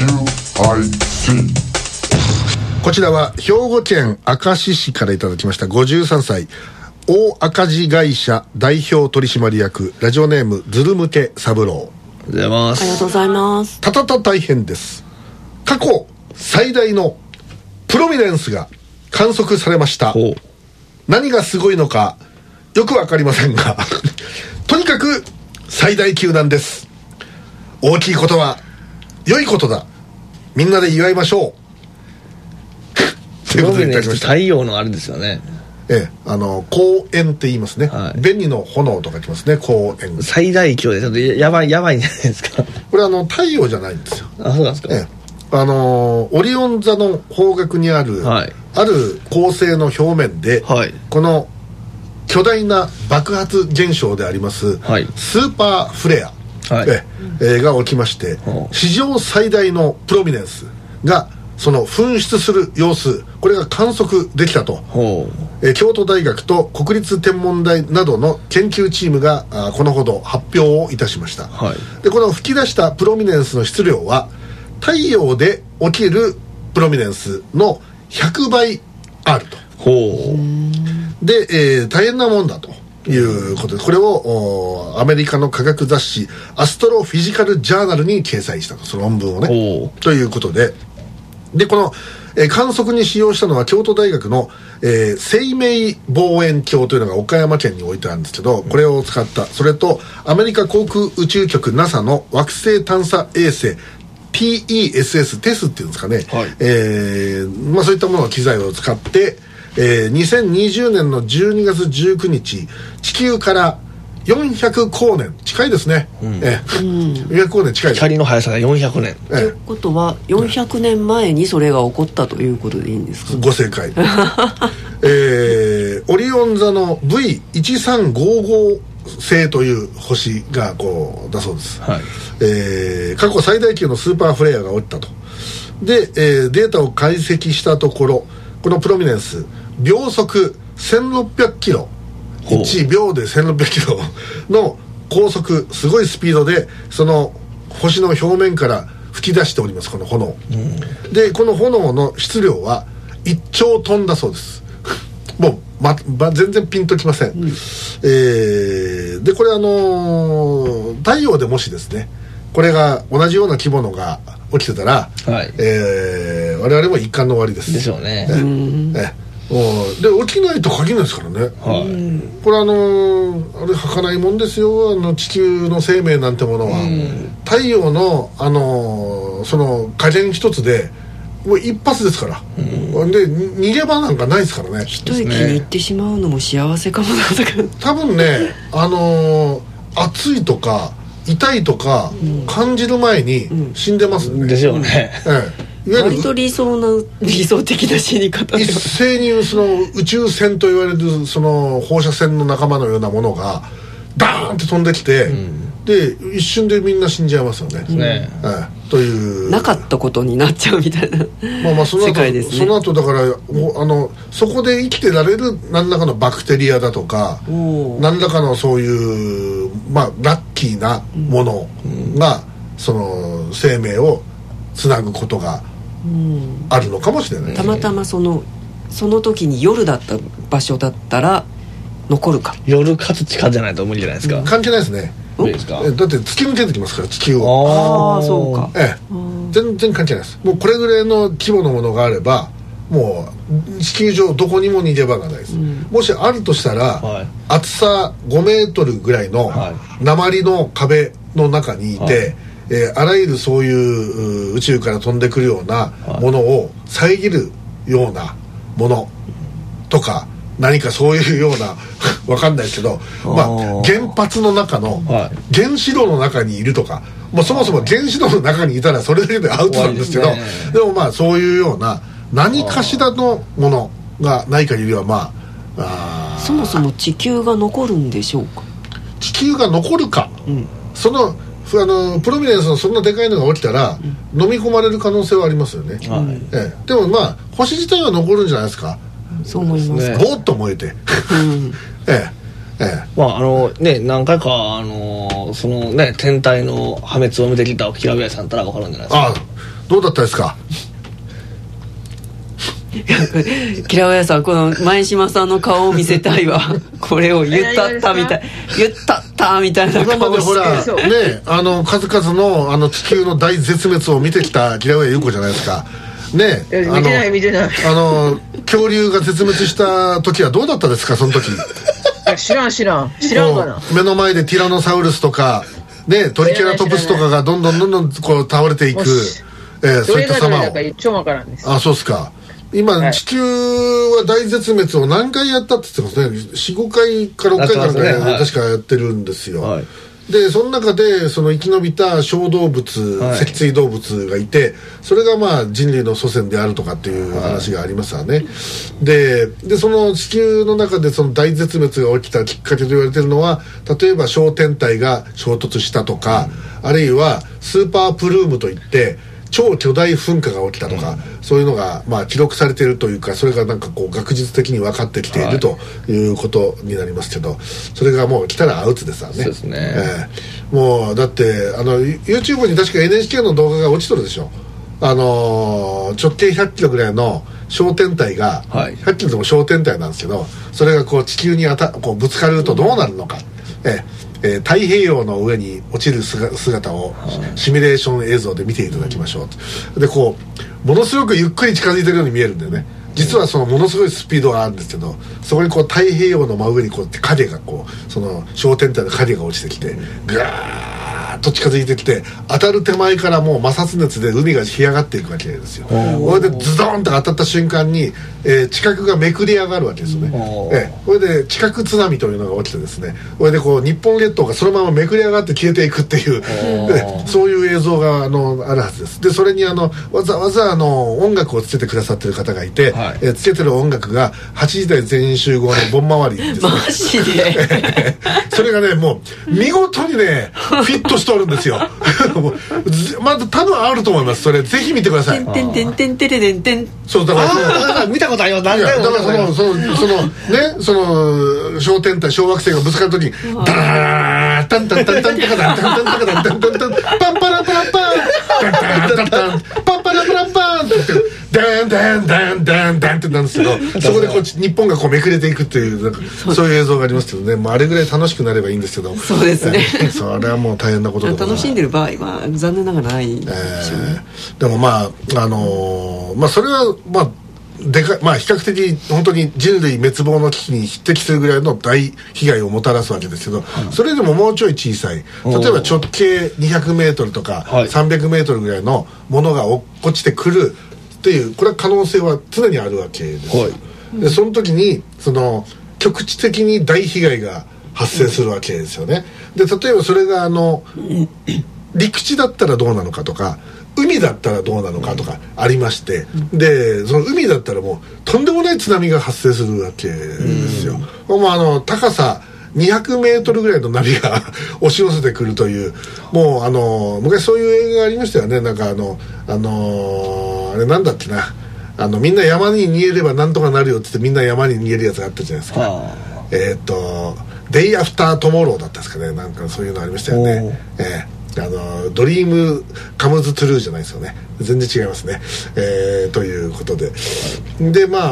こちらは兵庫県明石市からいただきました53歳大赤字会社代表取締役ラジオネームズルムケ三郎。 ありがとうございます。 ありがとうございます。 たたた大変です。過去最大のプロミネンスが観測されました。何がすごいのかよくわかりませんがとにかく最大級なんです。大きいことは良いことだ。みんなで祝いましょうということでいただきました。 太陽のあれですよね。 光炎って言いますね、はい、紅の炎とか言ってますね。光炎最大級でちょっとやばいんじゃないですか。 これ太陽じゃないんですよ。 あ、そうなんですか。 オリオン座の方角にある、はい、ある恒星の表面で、はい、この巨大な爆発現象であります、はい、スーパーフレア、はいが起きまして、史上最大のプロミネンスがその噴出する様子、これが観測できたと、京都大学と国立天文台などの研究チームがこのほど発表をいたしました、はい、でこの吹き出したプロミネンスの質量は太陽で起きるプロミネンスの100倍あると。で、大変なもんだということで、これをアメリカの科学雑誌アストロフィジカルジャーナルに掲載したと、その論文をね。ということで、この、観測に使用したのは京都大学の、生命望遠鏡というのが岡山県に置いてあるんですけど、これを使った、それとアメリカ航空宇宙局 NASA の惑星探査衛星TESS テスっていうんですかね、はい、そういったものの機材を使って、2020年の12月19日地球から400光年近いですね、400光年近いです。 光の速さが400年ということは400年前にそれが起こったということでいいんですか。 ご正解オリオン座の V1355 星という星がこうだそうです、はい、過去最大級のスーパーフレアが起きたと。で、データを解析したところ、このプロミネンス秒速1600キロ、1秒で1600キロの高速、すごいスピードでその星の表面から吹き出しております、この炎、でこの炎の質量は1兆トンだそうです。もう、全然ピンときません、でこれ太陽でもしですねこれが同じような規模のが起きてたら、はい、我々も一貫の終わりです。 でしょうね。 で起きないと限らないですからね、はい、これあれ儚いもんですよ、地球の生命なんてものは、太陽のその加減一つでもう一発ですから、で逃げ場なんかないですからね。 一息に行ってしまうのも幸せかもなんだけど、 多分ね暑いとか痛いとか感じる前に死んでますね、 でしょうね、 割と理想的な死に方で、 一斉にその宇宙船と言われるその放射線の仲間のようなものがダーンって飛んできて、で一瞬でみんな死んじゃいますよね、というなかったことになっちゃうみたいな世界ですね。 その後だからそこで生きてられる何らかのバクテリアだとか何らかのそういう、ラッキーなものが、その生命をつなぐことがあるのかもしれない、 たまたまその時に夜だった場所だったら残るか。 夜かつ地下じゃないと無理じゃないですか。 関係ないですね。だって突き抜けてきますから地球を。ああそうか、 全然関係ないです。もうこれぐらいの規模のものがあればもう地球上どこにも逃げ場がないです、もしあるとしたら、厚さ5メートルぐらいの鉛の壁の中にいて、あらゆるそういう宇宙から飛んでくるようなものを遮るようなものとか何かそういうようなわかんないですけど、原発の中の原子炉の中にいるとか、そもそも原子炉の中にいたらそれだけでアウトなんですけど、でもそういうような何かしらのものがない限りはそもそも地球が残るんでしょうか。 地球が残るか、そのプロミネンスのそんなでかいのが起きたら、飲み込まれる可能性はありますよね、でも星自体は残るんじゃないですか。 そう思います。 ぼーっと燃えて何回かそのね天体の破滅を見てきた平林さんだったら分かるんじゃないですか。 ああ、どうだったですか。 キラウヤさん、この前島さんの顔を見せたいわ。これを言ったったみたい、言ったったみたいな顔して。 今までほらね、数々の地球の大絶滅を見てきたキラウヤ優子じゃないですかね。 見てない恐竜が絶滅した時はどうだったですか、その時。 知らんかな。 目の前でティラノサウルスとかね、トリケラトプスとかがどんどんこう倒れていく、そういった様を。あ、そうですか。今、地球は大絶滅を何回やったって言ってますね。4、5回か6回かぐらい確かやってるんですよ。はい、でその中でその生き延びた小動物、脊椎動物がいて、それがまあ人類の祖先であるとかっていう話がありますわね。はい、でその地球の中でその大絶滅が起きたきっかけと言われているのは、例えば小天体が衝突したとか、あるいはスーパープルームといって超巨大噴火が起きたとか、そういうのがまあ記録されているというか、それがなんかこう学術的に分かってきているということになりますけど、それがもう来たらアウトですわね。 そうですね。 もうだってYouTube に確か NHK の動画が落ちとるでしょ。直径100キロぐらいの小天体が、100キロでも小天体なんですけど、それがこう地球にこうぶつかるとどうなるのか。太平洋の上に落ちる姿をシミュレーション映像で見ていただきましょう。でこうものすごくゆっくり近づいてるように見えるんだよね。実はそのものすごいスピードがあるんですけど、そこにこう太平洋の真上にこう影がこうその小天体の影が落ちてきてぐわーっと近づいてきて、当たる手前からもう摩擦熱で海が干上がっていくわけですよ。これでズドンと当たった瞬間に、地殻がめくり上がるわけですよね。これで地殻津波というのが起きてですね、これでこう日本列島がそのままめくり上がって消えていくっていうそういう映像があるはずです。でそれにわざわざ音楽をつけてくださってる方がいて、つけてる音楽が8時台全員集合の盆回りですね。 マジでそれがねもう見事にねフィットしておるんですよ。まず多分あると思います。それぜひ見てください。 てんてんてんてれでんてん。 そうだから見たことあります。だからその小天体小惑星がぶつかるときにダータンタンタンタンタカタンタンタンタカタンタンタンタンパンパラパラパンタンタンタンパンパラパラパンってダンダンダンダンダンってなんですけど、そこでこう日本がこうめくれていくっていうなんかそういう映像がありますけどね。あれぐらい楽しくなればいいんですけど。 そうですね。 それはもう大変なことで楽しんでる場合は残念ながらないでしょうね。 でもまあそれはまあ比較的本当に人類滅亡の危機に匹敵するぐらいの大被害をもたらすわけですけど、それでももうちょい小さい、例えば直径200メートルとか300メートルぐらいのものが落ちてくるっていう、これは可能性は常にあるわけですよ。でその時にその局地的に大被害が発生するわけですよね。で例えばそれが陸地だったらどうなのかとか、海だったらどうなのかとかありまして、でその海だったらもうとんでもない津波が発生するわけですよ。もう高さ200メートルぐらいの波が押し寄せてくるという、もう昔そういう映画がありましたよね。なんかあれなんだっけな、みんな山に逃げればなんとかなるよって言ってみんな山に逃げるやつがあったじゃないですか。デイアフタートモローだったんですかね。なんかそういうのありましたよね。ドリームカムズトゥルーじゃないですよね。全然違いますね。ということで、でこ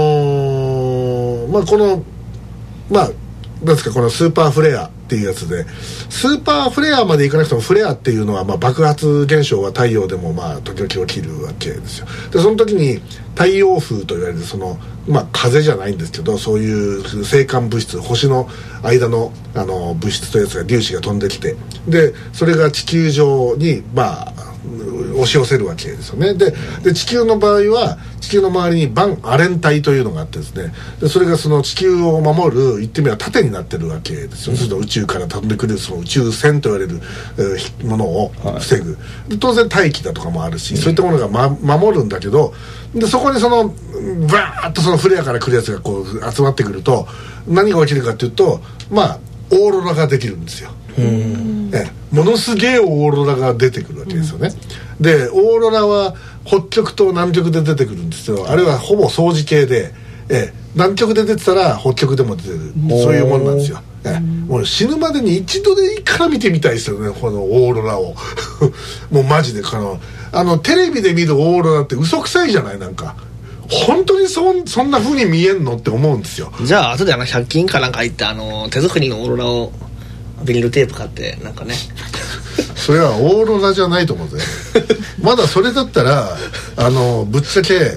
のなんですか、このスーパーフレアっていうやつで、スーパーフレアまでいかなくてもフレアっていうのは爆発現象は太陽でも時々起きるわけですよ。でその時に太陽風と言われる風じゃないんですけど、そういう星間物質、星の間の物質というやつが粒子が飛んできて、でそれが地球上に押し寄せるわけですよね。で地球の場合は地球の周りにバンアレン帯というのがあってですね、でそれがその地球を守る、言ってみれば盾になってるわけですよ。そうすると宇宙から飛んでくるその宇宙船と言われるものを防ぐ、で当然大気だとかもあるし、そういったものが、守るんだけど、でそこにそのバーッとそのフレアから来るやつがこう集まってくると何が起きるかというと、オーロラができるんですよ。ものすげえオーロラが出てくるわけですよね。でオーロラは北極と南極で出てくるんですけど、あれはほぼ相似形で、南極で出てたら北極でも出てる、そういうもんなんですよ。 もう死ぬまでに一度でいいから見てみたいですよね、このオーロラをもうマジでテレビで見るオーロラって嘘くさいじゃない、なんか本当にそんな風に見えんのって思うんですよ。 じゃあ後で100均かなんか行って手作りのオーロラをビニールテープ買ってなんかねそれはオーロラじゃないと思うぜまだそれだったらぶっちゃけ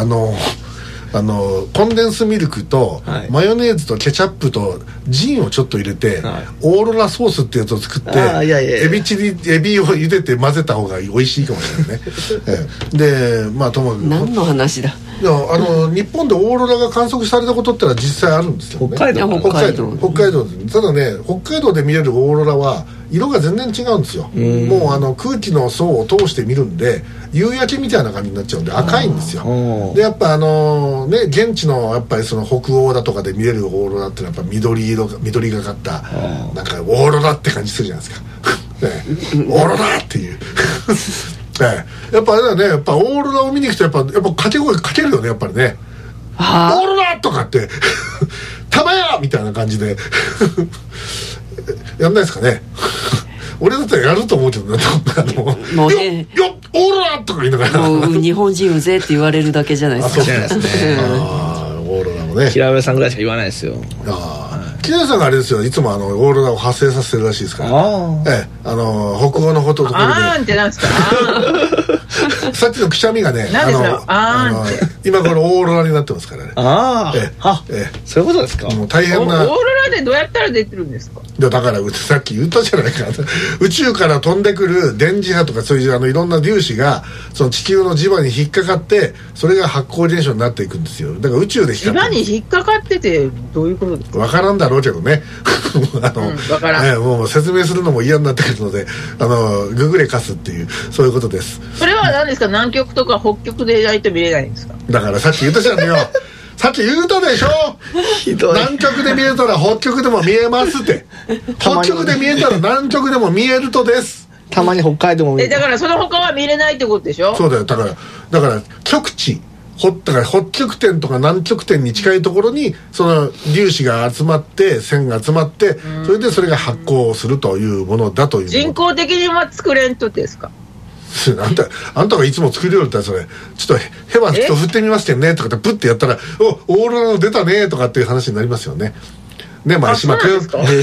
コンデンスミルクとマヨネーズとケチャップとジンをちょっと入れて、オーロラソースってやつを作ってエビを茹でて混ぜた方が美味しいかもしれないねでともかく何の話だ。 いや日本でオーロラが観測されたことってのは実際あるんですよね。 北海道でただね、北海道で見れるオーロラは色が全然違うんですよ。もう空気の層を通して見るんで夕焼けみたいな感じになっちゃうんで赤いんですよ。でやっぱ現地のやっぱりその北欧だとかで見れるオーロラってのはやっぱ緑がかったなんかオーロラって感じするじゃないですかオーロラっていうやっぱあれだね、やっぱオーロラを見に行くとやっぱ掛け声かけるよね、やっぱりね。オーロラとかってたまやみたいな感じでやんないですかね俺だったらやると思うけどねもうね、 よっオーロラとか言いながらもう日本人うぜって言われるだけじゃないですか。 そうですねオーロラもね平上さんぐらいしか言わないですよ。 木梨さんがあれですよ、いつもオーロラを発生させてるらしいですから。北欧のところであーんってなんですかさっきのくしゃみがね、今頃オーロラになってますからね。 そういうことですか。 もう大変な。 オーロラでどうやったら出てるんですか。 だからさっき言ったじゃないか宇宙から飛んでくる電磁波とかそういういろんな粒子がその地球の磁場に引っかかってそれが発光現象になっていくんですよ。だから宇宙で磁場に引っかかっててどういうことですか。 分からんだろうけどね分からん、 もう説明するのも嫌になってくるのでググレカスっていうそういうことです。 それは何ですか、南極とか北極でないと見れないんですか。 だからさっき言ったじゃんよさっき言うたでしょ南極で見えたら北極でも見えますって北極で見えたら南極でも見えるとですたまに北海道も見える。 だからその他は見れないってことでしょ。 そうだよ、だから極地だから北極点とか南極点に近いところにその粒子が集まって線が集まってそれでそれが発光するというものだという。 人工的には作れんとですか。 あんたがいつも作りよるってそれちょっとヘバと振ってみましてねとかってプッてやったらオーロラの出たねとかっていう話になりますよね。ね、前島君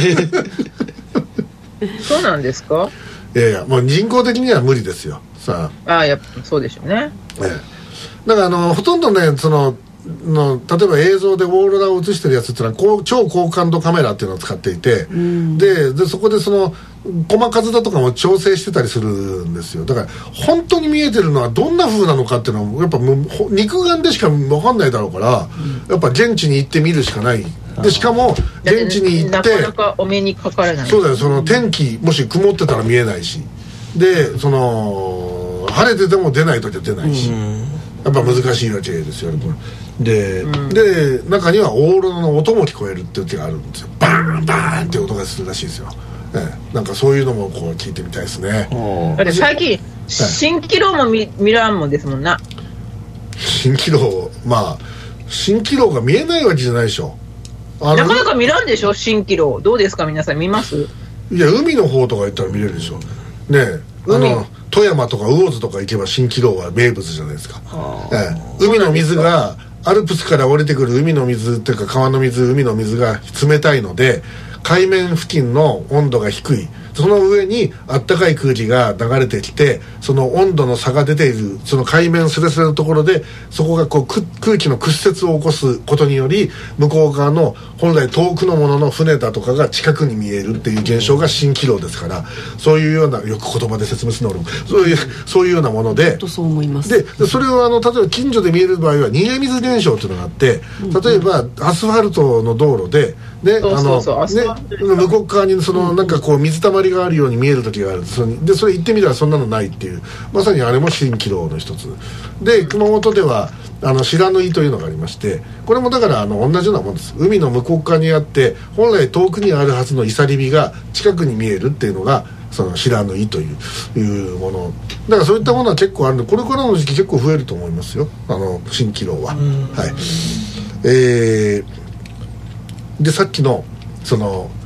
そうなんですか。 いやもう人工的には無理ですよ。さあやっぱそうでしょうね。 だからほとんどね例えば映像でオーロラを映してるやつっていうのは超高感度カメラっていうのを使っていて、でそこで細数だとかも調整してたりするんですよ。だから本当に見えてるのはどんな風なのかっていうのはやっぱ肉眼でしか分かんないだろうから、やっぱ現地に行って見るしかない。でしかも現地に行ってなかなかお目にかからない。 そうだよ、天気もし曇ってたら見えないし、で晴れてても出ない時は出ないし、やっぱ難しいわけですよねこれで、中にはオーロラの音も聞こえるっていう時があるんですよ。バーンバーンって音がするらしいですよ。なんかそういうのも聞いてみたいですね。 だって最近蜃気楼も見らんもんですもんな。 蜃気楼蜃気楼が見えないわけじゃないでしょ。 なかなか見らんでしょ蜃気楼。どうですか皆さん、見ます？ いや海の方とか行ったら見れるでしょね。富山とか魚津とか行けば蜃気楼は名物じゃないですか。海の水がアルプスから降りてくる海の水っていうか川の水、海の水が冷たいので海面付近の温度が低い。その上にあったかい空気が流れてきてその温度の差が出ているその海面スレスレのところでそこが空気の屈折を起こすことにより向こう側の本来遠くのものの船だとかが近くに見えるっていう現象が蜃気楼ですから、そういうようなよく言葉で説明するのそういうようなもので、 そう思います。 でそれを例えば近所で見える場合は逃げ水現象っていうのがあって、例えばアスファルトの道路で向こう側になんか水たまりがあるように見える時がある。でそれ行ってみたらそんなのないっていう、まさにあれも蜃気楼の一つで、熊本では白縫いというのがありまして、これもだから同じようなもんです。海の向こう側にあって本来遠くにあるはずのいさり火が近くに見えるっていうのがその白縫いというものだから、そういったものは結構あるのでこれからの時期結構増えると思いますよ、蜃気楼は。はい。でさっきの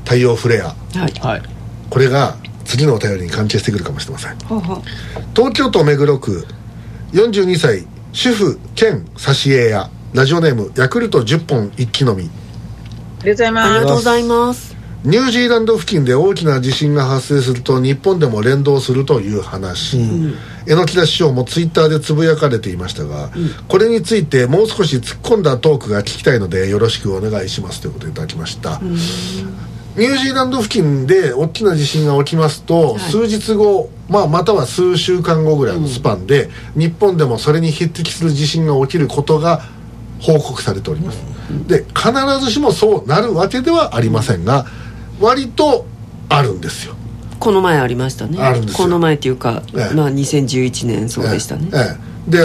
太陽フレア、 はい、 これが次のお便りに関係してくるかもしれません。 はは東京都目黒区42歳主婦兼挿絵屋、ラジオネームヤクルト10本一気飲み。 ありがとうございます。 ありがとうございます。 ニュージーランド付近で大きな地震が発生すると日本でも連動するという話、榎木田師匠もツイッターでつぶやかれていましたが、これについてもう少し突っ込んだトークが聞きたいのでよろしくお願いしますということでいただきました。ニュージーランド付近で大きな地震が起きますと、数日後、または数週間後ぐらいのスパンで、日本でもそれに匹敵する地震が起きることが報告されております。で、必ずしもそうなるわけではありませんが、割とあるんですよ。 この前ありましたね。 あるんですよ。 この前っていうか、2011年そうでしたね。 で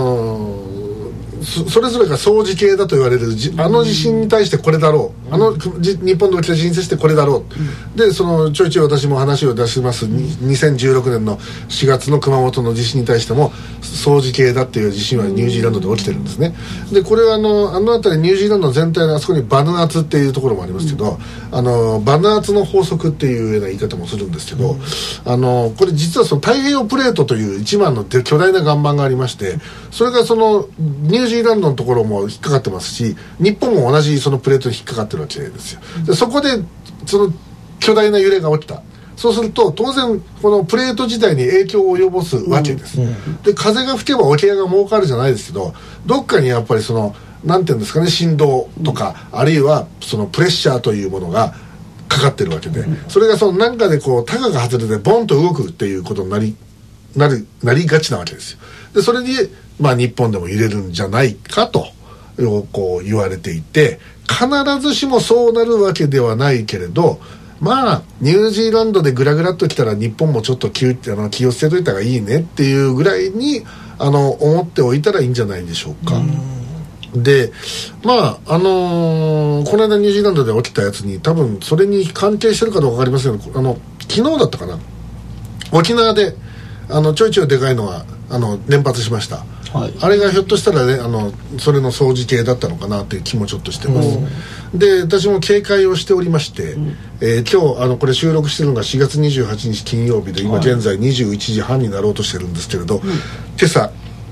それぞれが相似形だと言われるあの地震に対してこれだろう、日本で起きた地震に対してこれだろう、でちょいちょい私も話を出します2016年の4月の熊本の地震に対しても相似形だっていう地震はニュージーランドで起きてるんですね。でこれはあの辺りニュージーランド全体のあそこにバヌアツっていうところもありますけど、バヌアツの法則っていうような言い方もするんですけど、これ実はその太平洋プレートという一番の巨大な岩盤がありまして、それがそのニュージーランドのところも引っかかってますし、日本も同じそのプレートに引っかかってるわけですよ。でそこでその巨大な揺れが起きた。そうすると当然このプレート自体に影響を及ぼすわけです、で風が吹けば桶屋が儲かるじゃないですけど、どっかにやっぱりそのなんていうんですかね、振動とか、あるいはそのプレッシャーというものがかかってるわけで、それがそのなんかでこうタガが外れてボンと動くっていうことになりがちなわけですよ。でそれに日本でも揺れるんじゃないかとこう言われていて、必ずしもそうなるわけではないけれど、ニュージーランドでグラグラっときたら日本もちょっと気を捨てといた方がいいねっていうぐらいに思っておいたらいいんじゃないでしょうか。でこの間ニュージーランドで起きたやつに多分それに関係してるかどうか分かりませんけど、昨日だったかな、沖縄でちょいちょいでかいのが連発しました、あれがひょっとしたらねそれの相似形だったのかなっていう気もちょっとしてます。で私も警戒をしておりまして、今日これ収録してるのが4月28日金曜日で、今現在21時半になろうとしてるんですけれど、今朝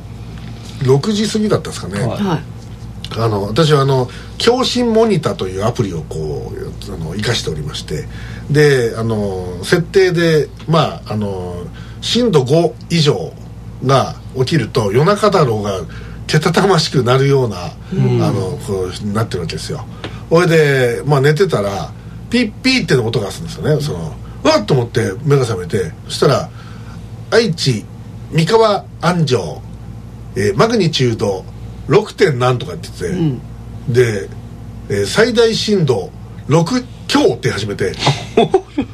6時過ぎだったんですかね、私は共振モニターというアプリをこう活かしておりまして、で設定で震度5以上が起きると夜中だろうがけたたましくなるような、こうなってるわけですよ。それで寝てたらピッピーっての音がするんですよね。わっと思って目が覚めて、そしたら愛知三河安城、マグニチュード 6. 点なんとかって言って、で、最大震度6強って始めてもう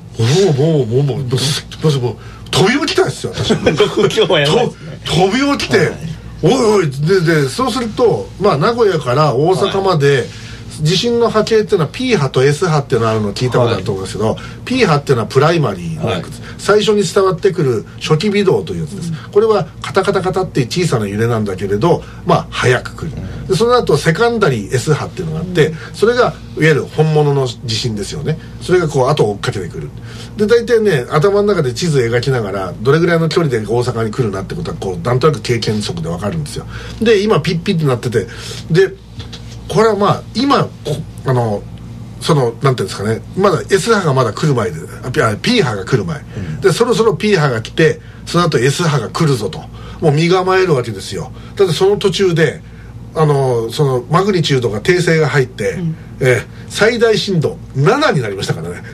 飛び起きたんですよ私。 6強はやばいですね。 飛び起きて、おいおいでそうすると名古屋から大阪まで、地震の波形っていうのは P 波と S 波っていうのがあるのを聞いたことあると思うんですけど、P 波っていうのはプライマリーのやつ、最初に伝わってくる初期微動というやつです、これはカタカタカタって小さな揺れなんだけれど早く来る。でその後セカンダリー S 波っていうのがあって、それがいわゆる本物の地震ですよね。それがこう後を追っかけてくる。で大体ね、頭の中で地図描きながらどれぐらいの距離で大阪に来るなってことはこうなんとなく経験則で分かるんですよ。で今ピッピッってなってて、でこれは今そのなんていうんですかね、まだ S 波がまだ来る前で P 波が来る前、でそろそろ P 波が来て、その後 S 波が来るぞともう身構えるわけですよ。だってその途中でそのマグニチュードが訂正が入って、最大震度7になりましたからね。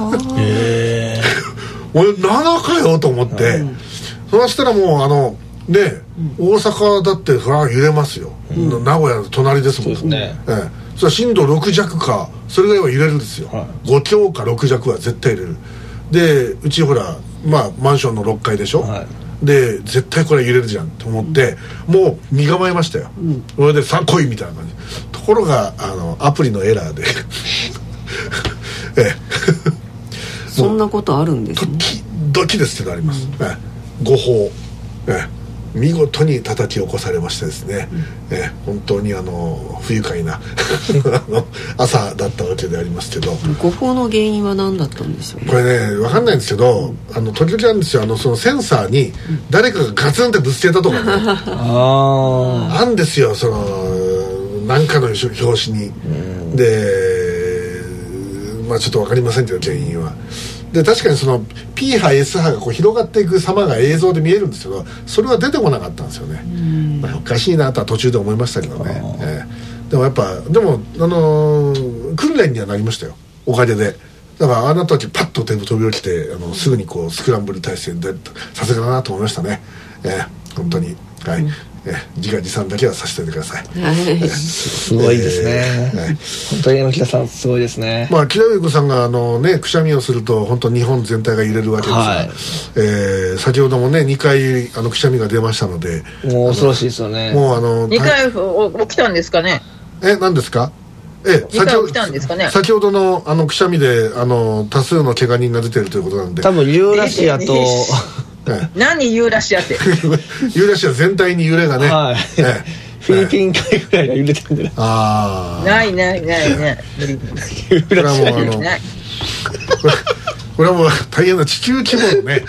俺7かよと思って、そしたらもう大阪だってそれは揺れますよ、名古屋の隣ですもん。そうですね、それは震度6弱かそれぐらいは揺れるんですよ、5強か6弱は絶対揺れる。でうちほらマンションの6階でしょ、で絶対これ揺れるじゃんと思って、もう身構えましたよ、それでさあ来いみたいな感じ。ところがアプリのエラーでそんなことあるんですね。 ドキですってのあります、誤報、 見事に叩き起こされましてですね、本当に不愉快な朝だったわけでありますけど、 誤報の原因は何だったんでしょう。 これね分かんないんですけど、時々あるんですよ、そのセンサーに誰かがガツンってぶつけたとかねあんですよ、その何かの表紙に、でまあちょっと分かりませんけど原因は。で確かにその P 波 S 波がこう広がっていく様が映像で見えるんですけど、それは出てこなかったんですよね。まあ、おかしいなとは途中で思いましたけどね、でもやっぱ訓練にはなりましたよ、おかげで。だからあなたたちパッと飛び起きてすぐにこうスクランブル体制でさすがだなと思いましたね。本当に、はい、自画自賛だけはさせておいてください。 すごいですね、本当に柳田さんすごいですね。 まあ木田優子さんがくしゃみをすると本当日本全体が揺れるわけですが、先ほどもね2回くしゃみが出ましたので、 もう恐ろしいですよね。 もう 2回起きたんですかね。 何ですか。 2回起きたんですかね。 先ほどのくしゃみで多数の怪我人が出てるということなんで、 多分ユーラシアと何ユーラシアってユーラシア全体に揺れがね、 フィリピン海ぐらいが揺れてるんじゃない。 ないユーラシア揺れてない。 これはもう大変な地球規模のね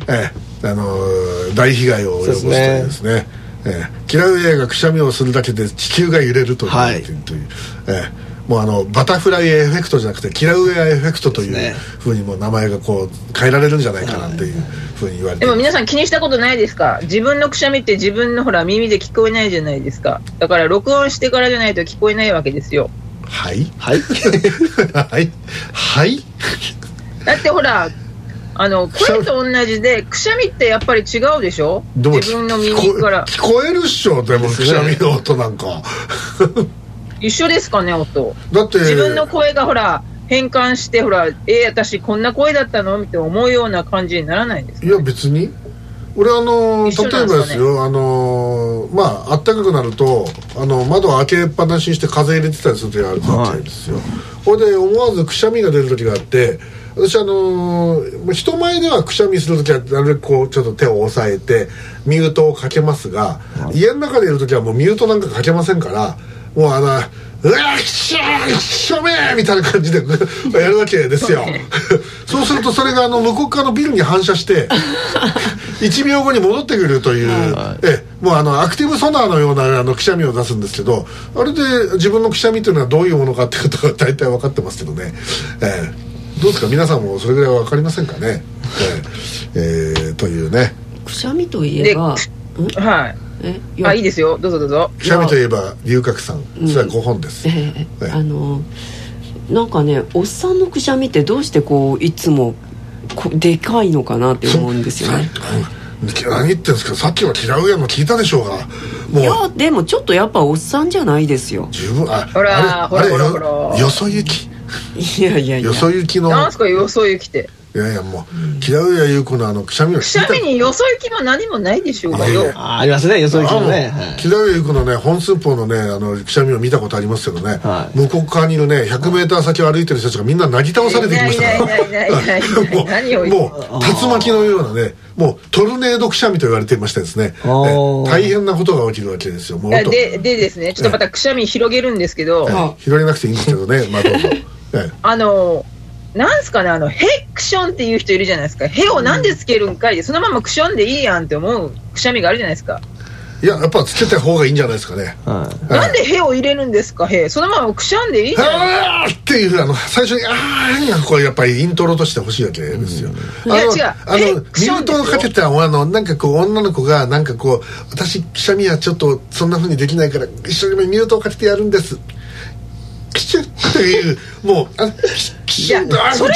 大被害を及ぼすというですね、キラウエアがくしゃみをするだけで地球が揺れるという、もうバタフライエフェクトじゃなくてキラウエアエフェクトというふうにも名前がこう変えられるんじゃないかなっていうふうに言われて、 でも皆さん気にしたことないですか。自分のくしゃみって自分の耳で聞こえないじゃないですか。だから録音してからじゃないと聞こえないわけですよ。 はいはいはいはい。 だってほら声と同じでくしゃみってやっぱり違うでしょ。自分の耳から聞こえるっしょ。でもくしゃみの音なんか一緒ですかね。音だって自分の声がほら変換してほら私こんな声だったのって思うような感じにならないんですか、ね。 いや別に俺例えばですよ、まあ暖かくなると窓を開けっぱなしにして風入れてたりする時があるわけですよ。これで思わずくしゃみが出る時があって、私人前ではくしゃみする時はなるべくこうちょっと手を押さえてミュートをかけますが、家の中でいる時はもうミュートなんかかけませんから、もううわっしゃめみたいな感じでやるわけですよそうするとそれが向こう側のビルに反射して1秒後に戻ってくるという、もうアクティブソナーのようなくしゃみを出すんですけど、あれで自分のくしゃみというのはどういうものかっていうことが大体分かってますけどね、どうですか皆さんもそれぐらいは分かりませんかね、というね。 くしゃみといえばいいですよ、どうぞどうぞ。 くしゃみといえば龍角散、それは5本です、 なんかねおっさんのくしゃみってどうしてこういつもでかいのかなって思うんですよね。 何言ってんですか。さっきはキラウエアの聞いたでしょうが。もういやでもちょっとやっぱおっさんじゃないですよ。 十分ほらよそ行き。 いやよそ行きのなんすかよそ行きって。 いやいやもうキラウエア優子のくしゃみを聞いた。 くしゃみによそ行きも何もないでしょうがよ。 ありますね、よそ行きもね。 キラウエア優子のね本数法のねくしゃみを見たことありますけどね、向こう側にいるね 100m 先を歩いてる人たちがみんななぎ倒されてきましたからもう竜巻のようなね、もうトルネードくしゃみと言われていましてですね、大変なことが起きるわけですよ。もうでですね、ちょっとまたくしゃみ広げるんですけど、 広げなくていいんですけどね、まあどうぞ。 なんすかね、ヘクションっていう人いるじゃないですか。ヘをなんでつけるんかいで、そのままクションでいいやんって思うくしゃみがあるじゃないですか。 いや、やっぱつけた方がいいんじゃないですかね。 なんでヘを入れるんですか。ヘそのままクションでいいじゃんっていう最初にがこれやっぱりイントロとして欲しいわけですよ。 いや違う、 ミュートをかけたなんかこう女の子がなんかこう私くしゃみはちょっとそんな風にできないから一緒にミュートをかけてやるんです。キシュッというもうキシュッとそれ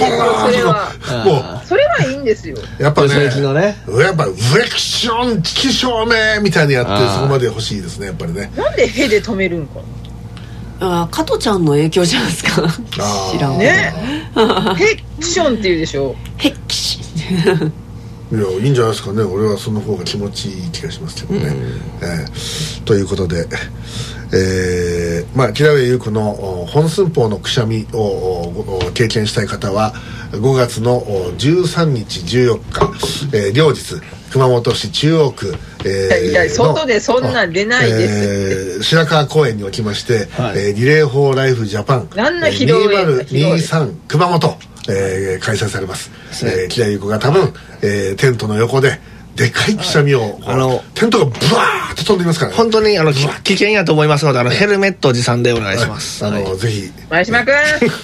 はいいんですよ。 やっぱね、 やっぱウェクション気象めみたいにやってそこまで欲しいですね、やっぱりね。 なんでヘで止めるんかな。加トちゃんの影響じゃないですか。知らんね。ヘクションって言うでしょ。 ヘキシいやいいんじゃないですかね。俺はその方が気持ちいい気がしますけどね、ということで、まあキラウエ優子の本寸法のくしゃみを経験したい方は5月の13日14日、両日、 熊本市中央区、 いや外でそんなん出ないですって、 白川公園におきまして、リレーフォーライフジャパン2023熊本、開催されます。木田優子が多分、テントの横ででかいくしゃみを、テントがブワーッと飛んでいますからね。 本当に危険やと思いますので、ヘルメット持参でお願いします。 ぜひ前島君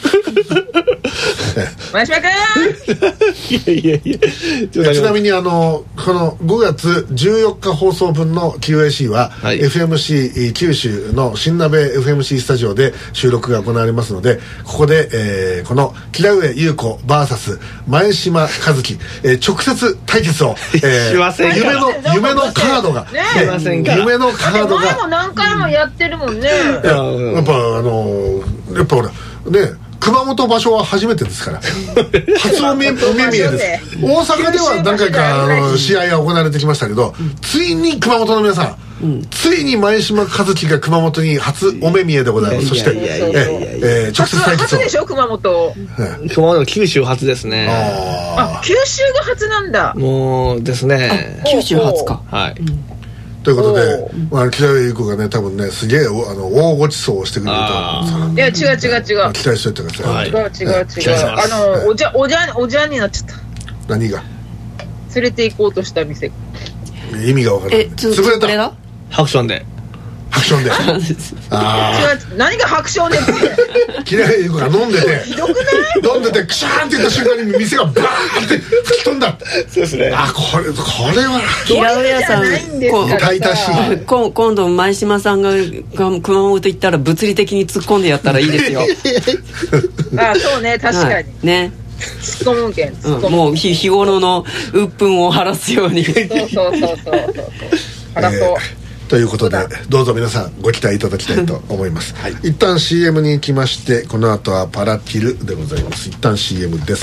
前島君いやちなみにこの5月14日放送分の QAC は、FMC 九州の新鍋 FMC スタジオで収録が行われますので、ここで、この木田上優子 VS 前島和樹、直接対決を、夢のカードが、夢のカードが前も何回もやってるもんね。 やっぱほらね、熊本場所は初めてですから初お目見えです。大阪では何回か試合が行われてきましたけど、ついに熊本の皆さん、ついに前島和樹が熊本に初お目見えでございます。そして直接対決を。 初でしょ熊本。 熊本九州初ですね。 九州が初なんだ。 もうですね。 九州初か。 はい。 ということで、木田優子がね、多分ね、すげえ大ごちそうをしてくれると思うんですよ。いや違う期待しといてください。 違うおじゃんになっちゃった。 何が連れて行こうとした店、 意味が分からない。潰れた。 ハクションでハクションで違う、何がハクションでって木田優子が飲んでてひどくない？ 飲んでてクシャーンって言った瞬間に店がバーンって吹き飛んだ。 そうですね。 これは平上さん、 買い足し今度前島さんが熊本行ったら物理的に突っ込んでやったらいいですよそうね、確かにね、 突っ込むけん、 もう日頃の鬱憤を晴らすようにそう晴らそうということで、どうぞ皆さんご期待いただきたいと思います、一旦 CM に行きまして、この後はパラキルでございます。一旦 CM です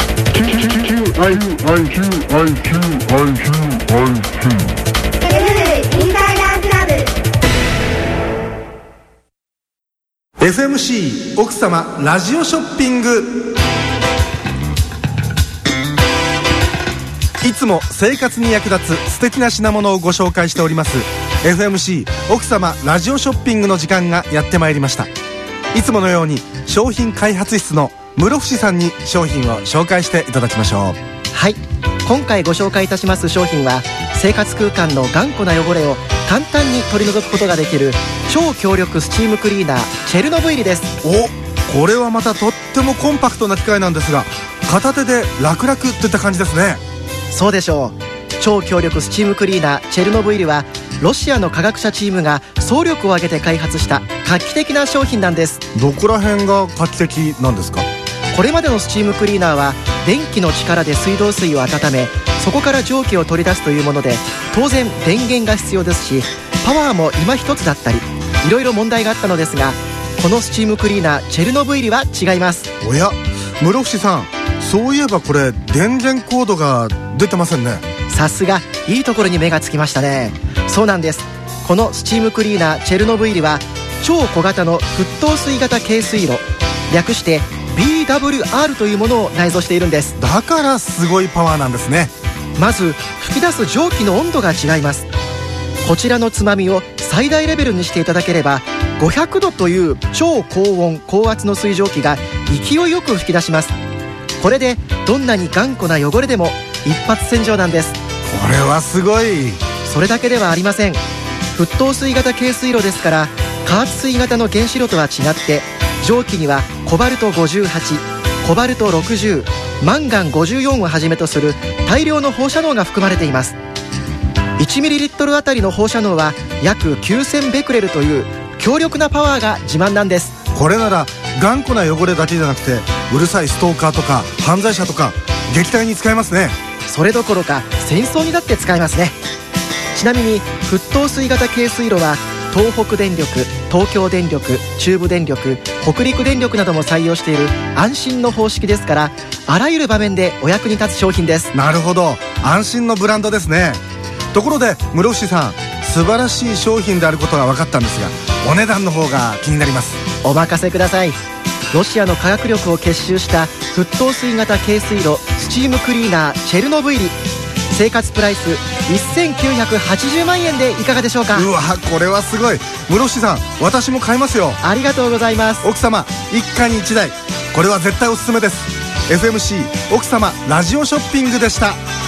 。FMC 奥様ラジオショッピング。いつも生活に役立つ素敵な品物をご紹介しております FMC 奥様ラジオショッピングの時間がやってまいりました。いつものように商品開発室の室伏さんに商品を紹介していただきましょう。 はい、今回ご紹介いたします商品は、生活空間の頑固な汚れを簡単に取り除くことができる超強力スチームクリーナーチェルノブイリです。 これはまたとってもコンパクトな機械なんですが、片手で楽々といった感じですね。 そうでしょう。超強力スチームクリーナーチェルノブイリは、ロシアの科学者チームが総力を挙げて開発した画期的な商品なんです。 どこら辺が画期的なんですか？ これまでのスチームクリーナーは電気の力で水道水を温め、そこから蒸気を取り出すというもので、当然電源が必要ですし、パワーも今一つだったり、いろいろ問題があったのですが、このスチームクリーナーチェルノブイリは違います。 おや、室伏さん、そういえばこれ電源コードが出てませんね。 さすが、いいところに目がつきましたね。そうなんです。このスチームクリーナーチェルノブイリは、超小型の沸騰水型軽水炉、略して BWR というものを内蔵しているんです。 だからすごいパワーなんですね。 まず吹き出す蒸気の温度が違います。こちらのつまみを最大レベルにしていただければ、500度という超高温高圧の水蒸気が勢いよく吹き出します。これでどんなに頑固な汚れでも一発洗浄なんです。 これはすごい。 それだけではありません。沸騰水型軽水炉ですから、加圧水型の原子炉とは違って、蒸気にはコバルト58、コバルト60、マンガン54をはじめとする大量の放射能が含まれています。1ml あたりの放射能は約9000ベクレルという強力なパワーが自慢なんです。 これなら頑固な汚れだけじゃなくて、うるさいストーカーとか犯罪者とか撃退に使えますね。 それどころか戦争にだって使えますね。ちなみに沸騰水型軽水炉は、東北電力、東京電力、中部電力、北陸電力なども採用している安心の方式ですから、あらゆる場面でお役に立つ商品です。 なるほど、安心のブランドですね。ところで室伏さん、素晴らしい商品であることが分かったんですが、お値段の方が気になります。 お任せください。ロシアの科学力を結集した沸騰水型軽水炉スチームクリーナーチェルノブイリ、 生活プライス1980万円でいかがでしょうか。 うわ、これはすごい。室伏さん、私も買いますよ。 ありがとうございます。 奥様一家に一台、これは絶対おすすめです。 FMC 奥様ラジオショッピングでした。